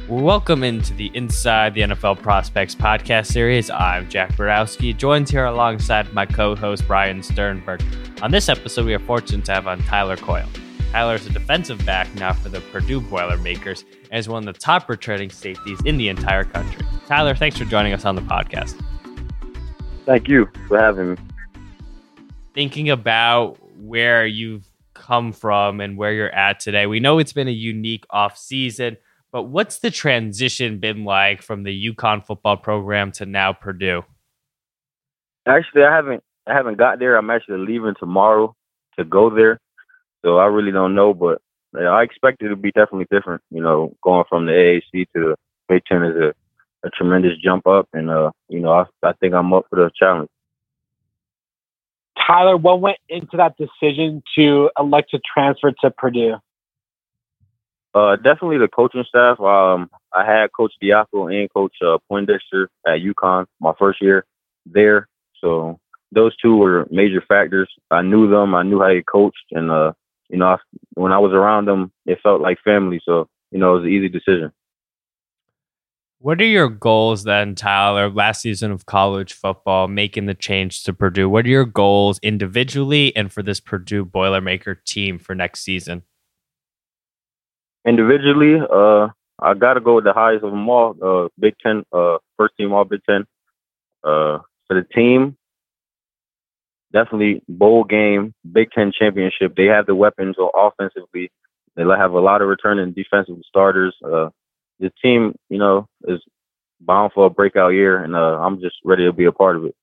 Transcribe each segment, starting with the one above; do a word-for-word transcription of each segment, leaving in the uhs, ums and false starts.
Welcome into the Inside the N F L Prospects podcast series. I'm Jack Borowski, joined here alongside my co-host Brian Sternberg. On this episode, we are fortunate to have on Tyler Coyle. Tyler is a defensive back now for the Purdue Boilermakers and is one of the top returning safeties in the entire country. Tyler, thanks for joining us on the podcast. Thank you for having me. Thinking about where you've come from and where you're at today, we know it's been a unique off-season. But what's the transition been like from the UConn football program to now Purdue? Actually, I haven't I haven't got there. I'm actually leaving tomorrow to go there, so I really don't know. But yeah, I expect it to be definitely different. You know, going from the A A C to the Big Ten is a, a tremendous jump up, and uh, you know, I, I think I'm up for the challenge. Tyler, what went into that decision to elect to transfer to Purdue? Uh, definitely the coaching staff. Um, I had Coach Diaco and Coach uh, Poindexter at UConn my first year there. So those two were major factors. I knew them. I knew how they coached. And, uh, you know, I, when I was around them, it felt like family. So, you know, it was an easy decision. What are your goals then, Tyler, last season of college football, making the change to Purdue? What are your goals individually and for this Purdue Boilermaker team for next season? Individually, uh, I got to go with the highest of them all, uh, Big Ten, uh, first team all Big Ten. Uh, for the team, definitely bowl game, Big Ten championship. They have the weapons offensively. They have a lot of returning defensive starters. Uh, the team, you know, is bound for a breakout year, and uh, I'm just ready to be a part of it.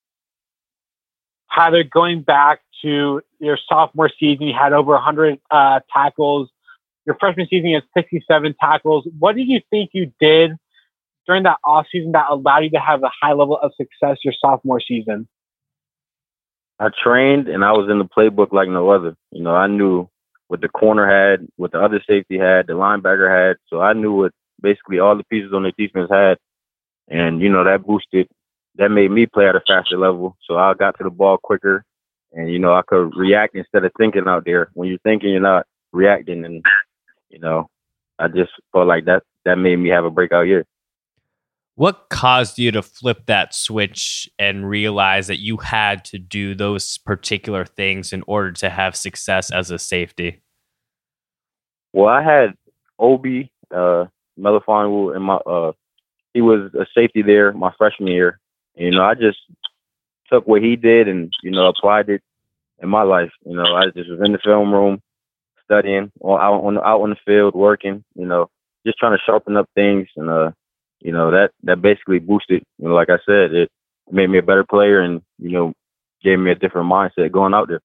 Tyler, going back to your sophomore season, you had over one hundred uh, tackles. Your freshman season, you had sixty-seven tackles. What did you think you did during that offseason that allowed you to have a high level of success your sophomore season? I trained, and I was in the playbook like no other. You know, I knew what the corner had, what the other safety had, the linebacker had. So I knew what basically all the pieces on the defense had. And, you know, that boosted, that made me play at a faster level. So I got to the ball quicker, and, you know, I could react instead of thinking out there. When you're thinking, you're not reacting, and you know, I just felt like that that made me have a breakout year. What caused you to flip that switch and realize that you had to do those particular things in order to have success as a safety? Well, I had Obi uh, Melifonwu, and my uh, he was a safety there my freshman year. And, you know, I just took what he did and, you know, applied it in my life. You know, I just was in the film room, studying, or out on out on the field, working, you know, just trying to sharpen up things, and uh, you know, that that basically boosted. You know, like I said, it made me a better player, and you know, gave me a different mindset going out there.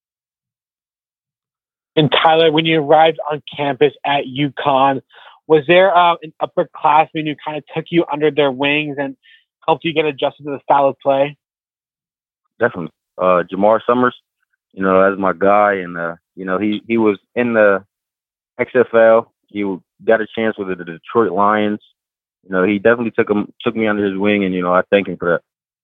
And Tyler, when you arrived on campus at UConn, was there uh, an upperclassman who kind of took you under their wings and helped you get adjusted to the style of play? Definitely, uh, Jamar Summers. You know, as my guy, and uh, you know, he he was in the X F L. He got a chance with the Detroit Lions. You know, he definitely took him took me under his wing, and you know, I thank him for that.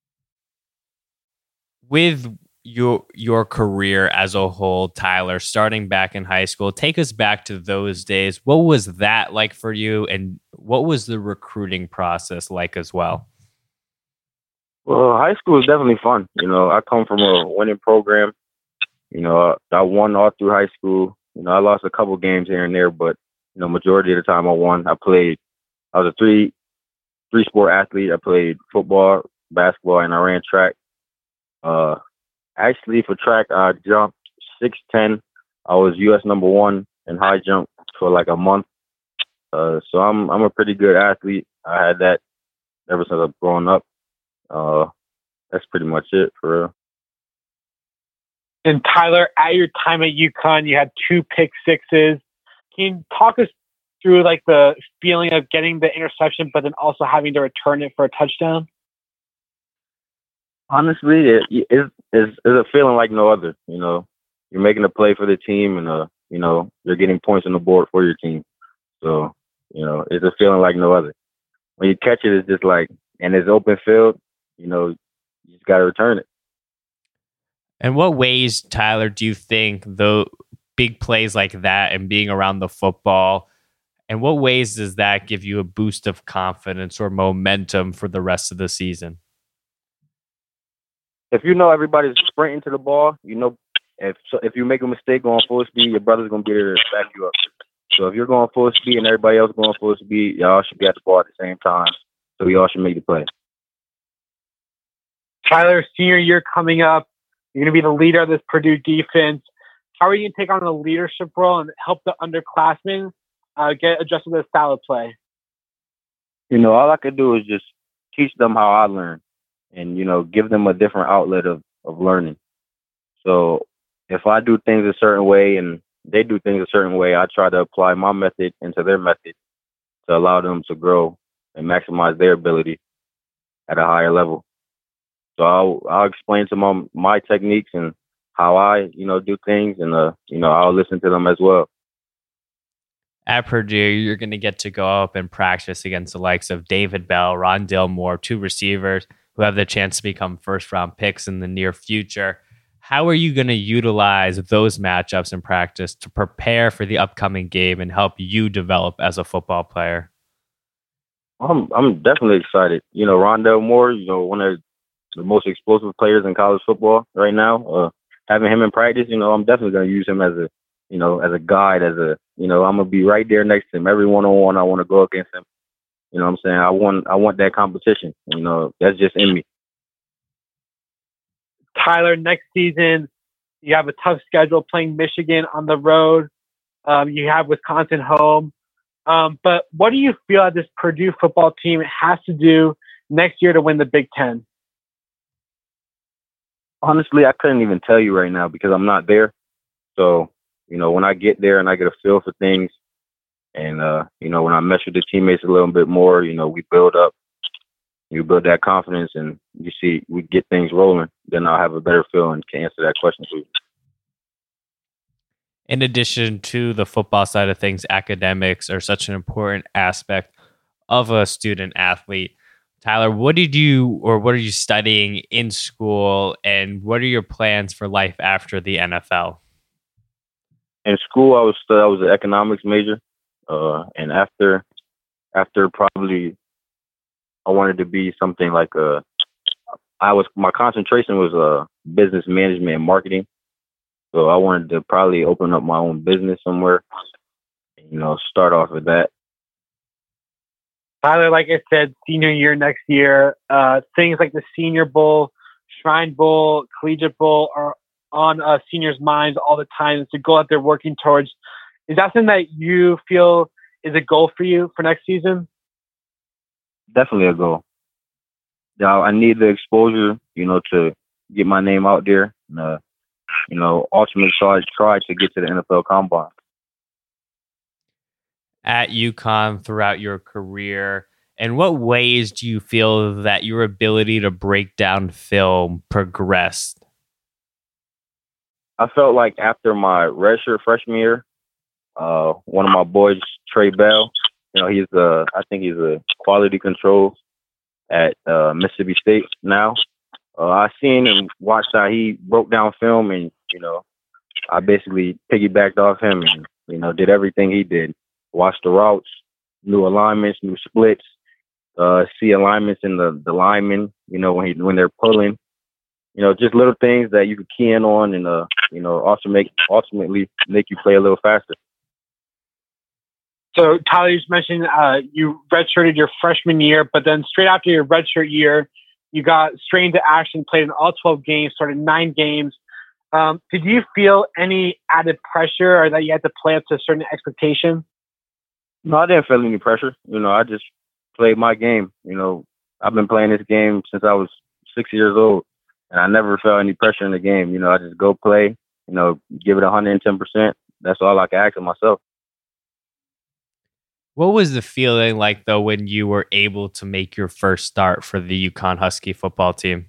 With your your career as a whole, Tyler, starting back in high school, take us back to those days. What was that like for you, and what was the recruiting process like as well? Well, high school is definitely fun. You know, I come from a winning program. You know, I won all through high school. You know, I lost a couple games here and there, but, you know, majority of the time I won. I played, I was a three, three sport athlete. I played football, basketball, and I ran track. Uh, actually, for track, I jumped six ten. I was U S number one in high jump for like a month. Uh, so I'm I'm a pretty good athlete. I had that ever since I've grown up. Uh, that's pretty much it for real. And Tyler, at your time at UConn, you had two pick sixes. Can you talk us through like the feeling of getting the interception, but then also having to return it for a touchdown? Honestly, it, it's, it's, it's a feeling like no other. You know, you're making a play for the team, and uh, you know, you're getting points on the board for your team. So, you know, it's a feeling like no other. When you catch it, it's just like, and it's open field. You know, you just got to return it. And what ways, Tyler, do you think the big plays like that and being around the football And what ways does that give you a boost of confidence or momentum for the rest of the season? If you know everybody's sprinting to the ball, you know if so if you make a mistake going full speed, your brother's gonna be there to back you up. So if you're going full speed and everybody else going full speed, y'all should be at the ball at the same time. So y'all should make the play. Tyler, senior year coming up, you're going to be the leader of this Purdue defense. How are you going to take on the leadership role and help the underclassmen uh, get adjusted to the style of play? You know, all I could do is just teach them how I learn and, you know, give them a different outlet of, of learning. So if I do things a certain way and they do things a certain way, I try to apply my method into their method to allow them to grow and maximize their ability at a higher level. So I'll I'll explain to them my techniques and how I, you know, do things, and uh, you know, I'll listen to them as well. At Purdue, you're going to get to go up and practice against the likes of David Bell, Rondale Moore, two receivers who have the chance to become first-round picks in the near future. How are you going to utilize those matchups in practice to prepare for the upcoming game and help you develop as a football player? I'm I'm definitely excited. You know, Rondale Moore, you know, one of the most explosive players in college football right now. Uh, having him in practice, you know, I'm definitely going to use him as a, you know, as a guide, as a, you know, I'm going to be right there next to him. Every one-on-one, I want to go against him. You know what I'm saying? I want, I want that competition. You know, that's just in me. Tyler, next season, you have a tough schedule playing Michigan on the road. Um, you have Wisconsin home. Um, but what do you feel that this Purdue football team has to do next year to win the Big Ten? Honestly, I couldn't even tell you right now because I'm not there. So, you know, when I get there and I get a feel for things and, uh, you know, when I mesh with the teammates a little bit more, you know, we build up, you build that confidence and you see, we get things rolling, then I'll have a better feel and can answer that question for you. In addition to the football side of things, academics are such an important aspect of a student athlete. Tyler, what did you or what are you studying in school, and what are your plans for life after the N F L? In school, I was uh, I was an economics major, uh, and after after probably I wanted to be something like a. I was my concentration was uh, business management and marketing, so I wanted to probably open up my own business somewhere. You know, start off with that. Tyler, like I said, senior year next year, uh, things like the Senior Bowl, Shrine Bowl, Collegiate Bowl are on uh, seniors' minds all the time. It's a goal that they're working towards. Is that something that you feel is a goal for you for next season? Definitely a goal. Yeah, I need the exposure, you know, to get my name out there. And, uh, you know, ultimately try, try to get to the N F L Combine. At UConn throughout your career, in what ways do you feel that your ability to break down film progressed? I felt like after my redshirt freshman year, uh, one of my boys, Trey Bell, you know, he's a, I think he's a quality control at uh, Mississippi State now. Uh, I seen and watched how he broke down film, and you know, I basically piggybacked off him and you know did everything he did. Watch the routes, new alignments, new splits, uh, see alignments in the, the linemen, you know, when he, when they're pulling, you know, just little things that you can key in on and, uh, you know, also make, ultimately make you play a little faster. So Tyler, you just mentioned uh, you redshirted your freshman year, but then straight after your redshirt year, you got straight into action, played in all twelve games, started nine games. Um, did you feel any added pressure or that you had to play up to a certain expectation? No, I didn't feel any pressure. You know, I just played my game. You know, I've been playing this game since I was six years old, and I never felt any pressure in the game. You know, I just go play, you know, give it one hundred ten percent. That's all I can ask of myself. What was the feeling like, though, when you were able to make your first start for the UConn Husky football team?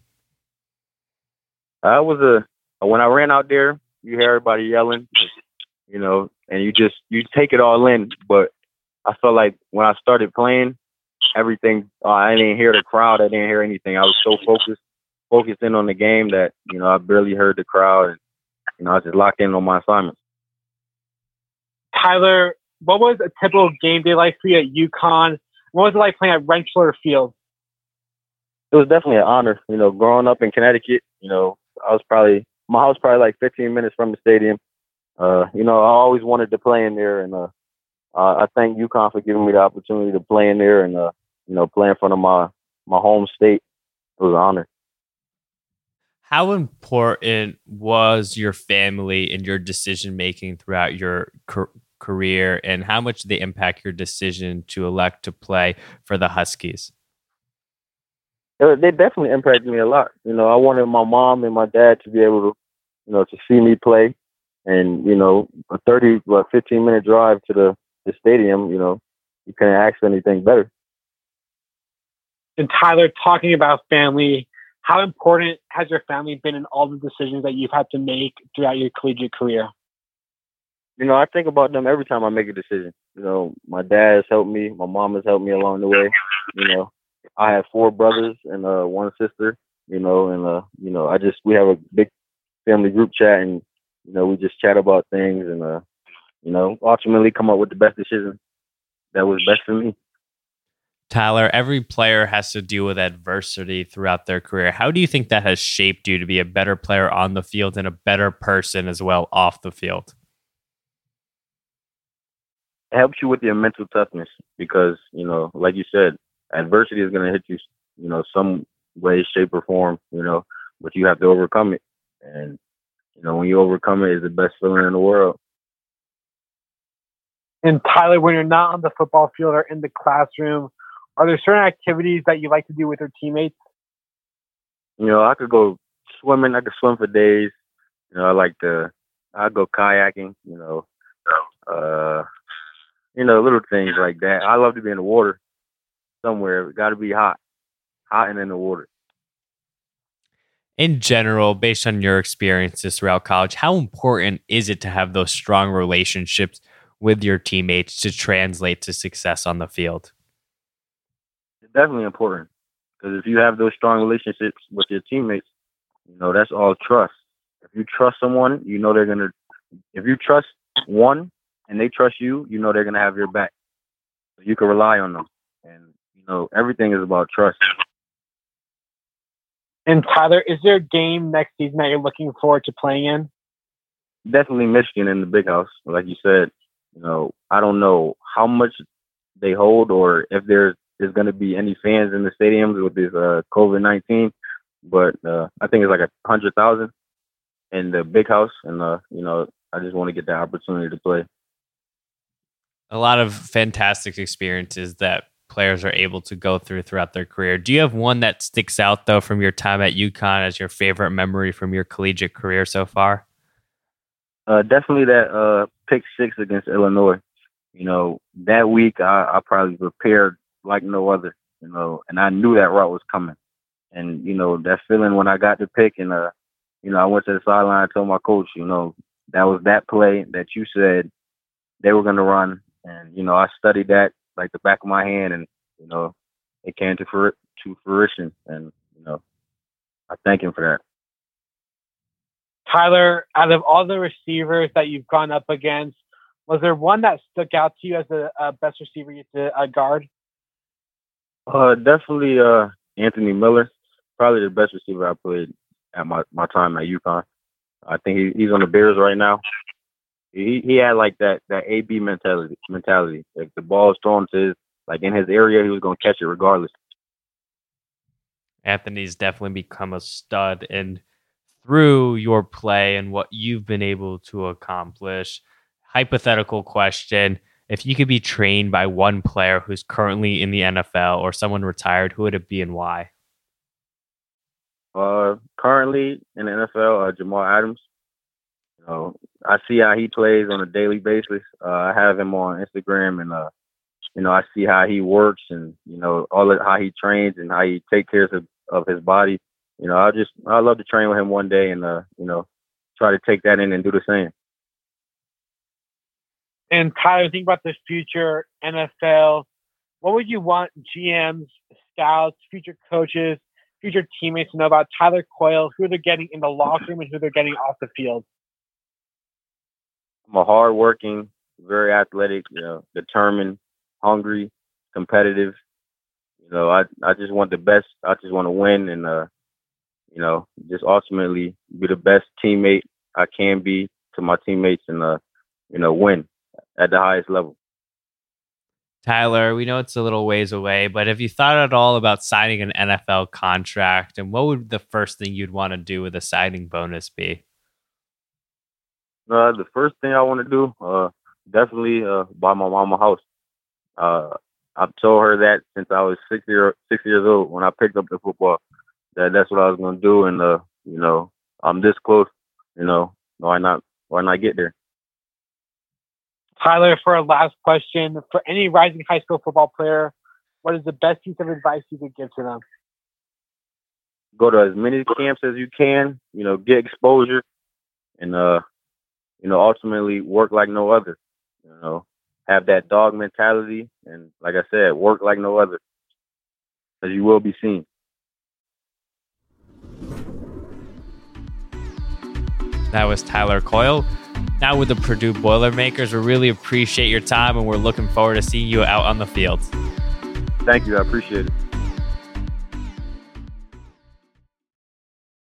I was a, when I ran out there, you hear everybody yelling, you know, and you just, you take it all in, but I felt like when I started playing, everything, uh, I didn't hear the crowd. I didn't hear anything. I was so focused, focused in on the game that, you know, I barely heard the crowd. And, you know, I was just locked in on my assignments. Tyler, what was a typical game day like for you at UConn? What was it like playing at Rensselaer Field? It was definitely an honor. You know, growing up in Connecticut, you know, I was probably, my house probably like fifteen minutes from the stadium. Uh, you know, I always wanted to play in there, and uh, uh, I thank UConn for giving me the opportunity to play in there and, uh, you know, play in front of my, my home state. It was an honor. How important was your family in your decision making throughout your car- career, and how much did they impact your decision to elect to play for the Huskies? It, they definitely impacted me a lot. You know, I wanted my mom and my dad to be able to, you know, to see me play, and you know, a thirty, what, fifteen minute drive to the, the stadium. You know, you couldn't ask for anything better. And Tyler, talking about family, how important has your family been in all the decisions that you've had to make throughout your collegiate career? You know, I think about them every time I make a decision. You know, my dad has helped me. My mom has helped me along the way. You know, I have four brothers and uh, one sister, you know, and, uh, you know, I just, we have a big family group chat, and, you know, we just chat about things and, uh, you know, ultimately come up with the best decision that was best for me. Tyler, every player has to deal with adversity throughout their career. How do you think that has shaped you to be a better player on the field and a better person as well off the field? It helps you with your mental toughness because, you know, like you said, adversity is going to hit you, you know, some way, shape, or form, you know, but you have to overcome it. And, you know, when you overcome it, it's the best feeling in the world. And Tyler, when you're not on the football field or in the classroom, are there certain activities that you like to do with your teammates? You know, I could go swimming. I could swim for days. You know, I like to, I go kayaking, you know, uh, you know, little things like that. I love to be in the water somewhere. It got to be hot, hot and in the water. In general, based on your experiences throughout college, how important is it to have those strong relationships with your teammates to translate to success on the field? It's definitely important because if you have those strong relationships with your teammates, you know, that's all trust. If you trust someone, you know they're going to, if you trust one and they trust you, you know they're going to have your back. So you can rely on them. And, you know, everything is about trust. And Tyler, is there a game next season that you're looking forward to playing in? Definitely Michigan in the Big House. Like you said, you know, I don't know how much they hold or if there is going to be any fans in the stadiums with this uh, COVID nineteen, but uh, I think it's like a hundred thousand in the Big House, and uh, you know, I just want to get the opportunity to play. A lot of fantastic experiences that players are able to go through throughout their career. Do you have one that sticks out, though, from your time at UConn as your favorite memory from your collegiate career so far? Uh, definitely that uh, pick six against Illinois. You know, that week I, I probably prepared like no other, you know, and I knew that route was coming. And, you know, that feeling when I got the pick and, uh, you know, I went to the sideline and told my coach, you know, that was that play that you said they were going to run. And, you know, I studied that like the back of my hand, and, you know, it came to, fru- to fruition. And, you know, I thank him for that. Tyler, out of all the receivers that you've gone up against, was there one that stuck out to you as the uh, best receiver you had to uh, guard? Uh, definitely uh, Anthony Miller, probably the best receiver I played at my, my time at UConn. I think he, he's on the Bears right now. He he had like that that A B mentality mentality. Like the ball is thrown to his, like in his area, he was gonna catch it regardless. Anthony's definitely become a stud, and through your play and what you've been able to accomplish, hypothetical question: if you could be trained by one player who's currently in the N F L or someone retired, who would it be and why? Uh, currently in the N F L, uh, Jamal Adams. You know, I see how he plays on a daily basis. Uh, I have him on Instagram, and uh, you know, I see how he works, and you know, all of how he trains and how he takes care of, of his body. You know, I just I love to train with him one day, and uh, you know, try to take that in and do the same. And Tyler, think about the future N F L. What would you want G Ms, scouts, future coaches, future teammates to know about Tyler Coyle, who they're getting in the locker room and who they're getting off the field? I'm a hardworking, very athletic, you know, determined, hungry, competitive. You know, I I just want the best. I just want to win and, uh, you know, just ultimately be the best teammate I can be to my teammates and, uh, you know, win at the highest level. Tyler, we know it's a little ways away, but have you thought at all about signing an N F L contract? And what would the first thing you'd want to do with a signing bonus be? Uh, the first thing I want to do, uh, definitely uh, buy my mom a house. Uh, I've told her that since I was six year six years old when I picked up the football. That that's what I was going to do, and uh, you know, I'm this close. You know, why not? Why not get there? Tyler, for our last question, for any rising high school football player, what is the best piece of advice you could give to them? Go to as many camps as you can. You know, get exposure, and uh, you know, ultimately work like no other. You know, have that dog mentality, and like I said, work like no other, because you will be seen. That was Tyler Coyle. Now with the Purdue Boilermakers, we really appreciate your time, and we're looking forward to seeing you out on the field. Thank you. I appreciate it.